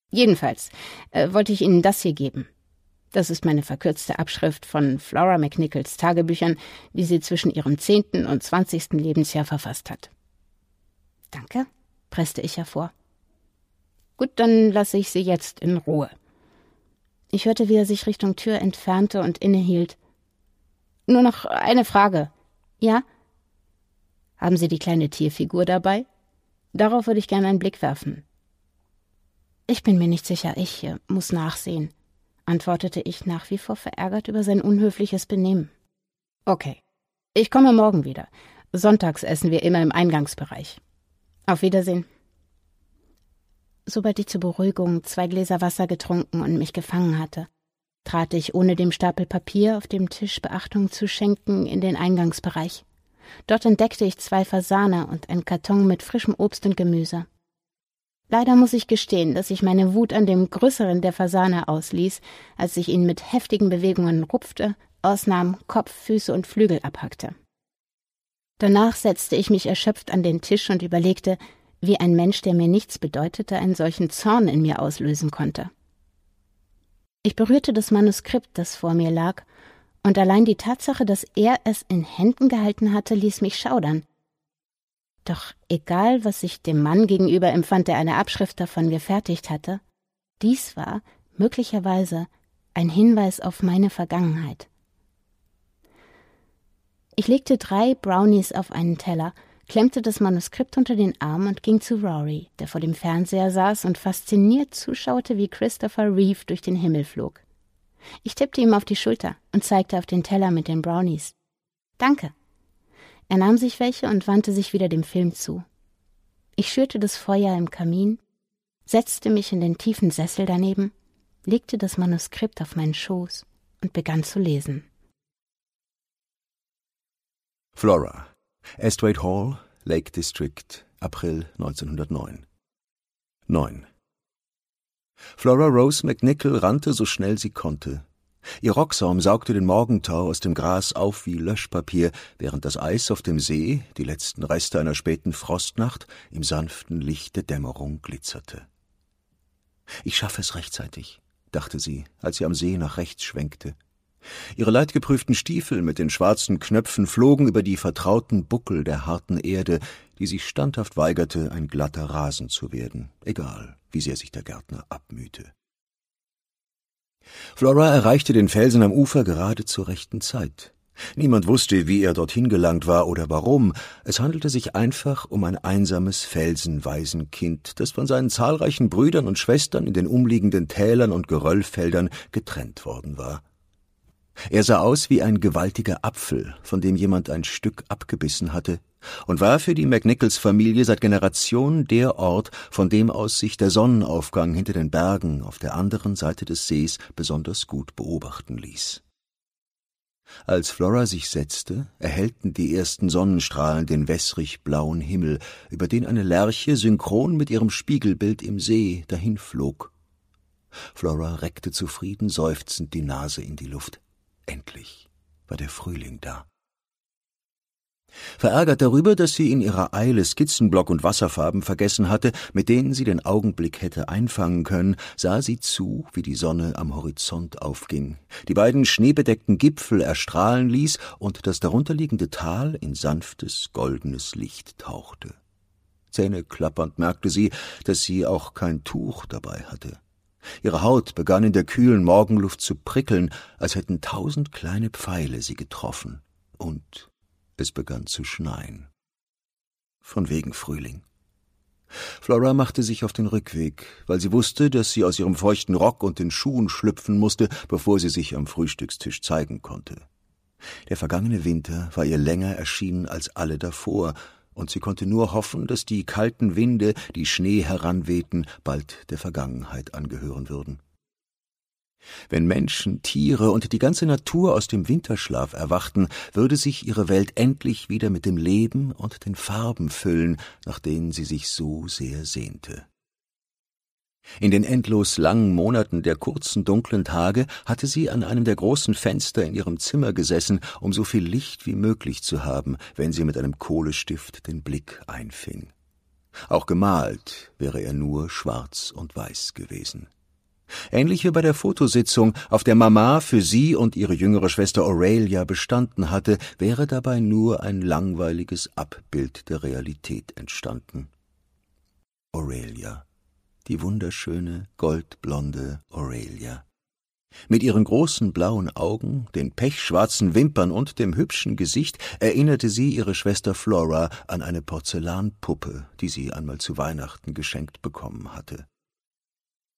Jedenfalls wollte ich Ihnen das hier geben. Das ist meine verkürzte Abschrift von Flora McNichols Tagebüchern, die sie zwischen ihrem 10. und 20. Lebensjahr verfasst hat. »Danke«, presste ich hervor. »Gut, dann lasse ich Sie jetzt in Ruhe.« Ich hörte, wie er sich Richtung Tür entfernte und innehielt. »Nur noch eine Frage.« »Ja?« »Haben Sie die kleine Tierfigur dabei? Darauf würde ich gerne einen Blick werfen.« »Ich bin mir nicht sicher, ich muss nachsehen«, antwortete ich, nach wie vor verärgert über sein unhöfliches Benehmen. »Okay, ich komme morgen wieder. Sonntags essen wir immer im Eingangsbereich. Auf Wiedersehen.« Sobald ich zur Beruhigung 2 Gläser Wasser getrunken und mich gefangen hatte, trat ich, ohne dem Stapel Papier auf dem Tisch Beachtung zu schenken, in den Eingangsbereich. Dort entdeckte ich 2 Fasane und einen Karton mit frischem Obst und Gemüse. Leider muss ich gestehen, dass ich meine Wut an dem größeren der Fasane ausließ, als ich ihn mit heftigen Bewegungen rupfte, ausnahm, Kopf, Füße und Flügel abhackte. Danach setzte ich mich erschöpft an den Tisch und überlegte, wie ein Mensch, der mir nichts bedeutete, einen solchen Zorn in mir auslösen konnte. Ich berührte das Manuskript, das vor mir lag, und allein die Tatsache, dass er es in Händen gehalten hatte, ließ mich schaudern. Doch egal, was ich dem Mann gegenüber empfand, der eine Abschrift davon gefertigt hatte, dies war möglicherweise ein Hinweis auf meine Vergangenheit. Ich legte 3 Brownies auf einen Teller, klemmte das Manuskript unter den Arm und ging zu Rory, der vor dem Fernseher saß und fasziniert zuschaute, wie Christopher Reeve durch den Himmel flog. Ich tippte ihm auf die Schulter und zeigte auf den Teller mit den Brownies. »Danke.« Er nahm sich welche und wandte sich wieder dem Film zu. Ich schürte das Feuer im Kamin, setzte mich in den tiefen Sessel daneben, legte das Manuskript auf meinen Schoß und begann zu lesen. Flora, Esthwaite Hall, Lake District, April 1909. 9. Flora Rose McNichol rannte so schnell sie konnte. Ihr Rocksaum saugte den Morgentau aus dem Gras auf wie Löschpapier, während das Eis auf dem See, die letzten Reste einer späten Frostnacht, im sanften Licht der Dämmerung glitzerte. »Ich schaffe es rechtzeitig«, dachte sie, als sie am See nach rechts schwenkte. Ihre leidgeprüften Stiefel mit den schwarzen Knöpfen flogen über die vertrauten Buckel der harten Erde, die sich standhaft weigerte, ein glatter Rasen zu werden, egal, wie sehr sich der Gärtner abmühte. Flora erreichte den Felsen am Ufer gerade zur rechten Zeit. Niemand wusste, wie er dorthin gelangt war oder warum. Es handelte sich einfach um ein einsames Felsenwaisenkind, das von seinen zahlreichen Brüdern und Schwestern in den umliegenden Tälern und Geröllfeldern getrennt worden war. Er sah aus wie ein gewaltiger Apfel, von dem jemand ein Stück abgebissen hatte, und war für die McNichols-Familie seit Generationen der Ort, von dem aus sich der Sonnenaufgang hinter den Bergen auf der anderen Seite des Sees besonders gut beobachten ließ. Als Flora sich setzte, erhellten die ersten Sonnenstrahlen den wässrig-blauen Himmel, über den eine Lerche synchron mit ihrem Spiegelbild im See dahinflog. Flora reckte zufrieden seufzend die Nase in die Luft. Endlich war der Frühling da. Verärgert darüber, dass sie in ihrer Eile Skizzenblock und Wasserfarben vergessen hatte, mit denen sie den Augenblick hätte einfangen können, sah sie zu, wie die Sonne am Horizont aufging, die beiden schneebedeckten Gipfel erstrahlen ließ und das darunterliegende Tal in sanftes, goldenes Licht tauchte. Zähneklappernd merkte sie, dass sie auch kein Tuch dabei hatte. Ihre Haut begann in der kühlen Morgenluft zu prickeln, als hätten 1000 kleine Pfeile sie getroffen. Und es begann zu schneien. Von wegen Frühling. Flora machte sich auf den Rückweg, weil sie wusste, dass sie aus ihrem feuchten Rock und den Schuhen schlüpfen musste, bevor sie sich am Frühstückstisch zeigen konnte. Der vergangene Winter war ihr länger erschienen als alle davor, und sie konnte nur hoffen, dass die kalten Winde, die Schnee heranwehten, bald der Vergangenheit angehören würden. Wenn Menschen, Tiere und die ganze Natur aus dem Winterschlaf erwachten, würde sich ihre Welt endlich wieder mit dem Leben und den Farben füllen, nach denen sie sich so sehr sehnte. In den endlos langen Monaten der kurzen, dunklen Tage hatte sie an einem der großen Fenster in ihrem Zimmer gesessen, um so viel Licht wie möglich zu haben, wenn sie mit einem Kohlestift den Blick einfing. Auch gemalt wäre er nur schwarz und weiß gewesen. Ähnlich wie bei der Fotositzung, auf der Mama für sie und ihre jüngere Schwester Aurelia bestanden hatte, wäre dabei nur ein langweiliges Abbild der Realität entstanden. Aurelia, die wunderschöne, goldblonde Aurelia. Mit ihren großen blauen Augen, den pechschwarzen Wimpern und dem hübschen Gesicht erinnerte sie ihre Schwester Flora an eine Porzellanpuppe, die sie einmal zu Weihnachten geschenkt bekommen hatte.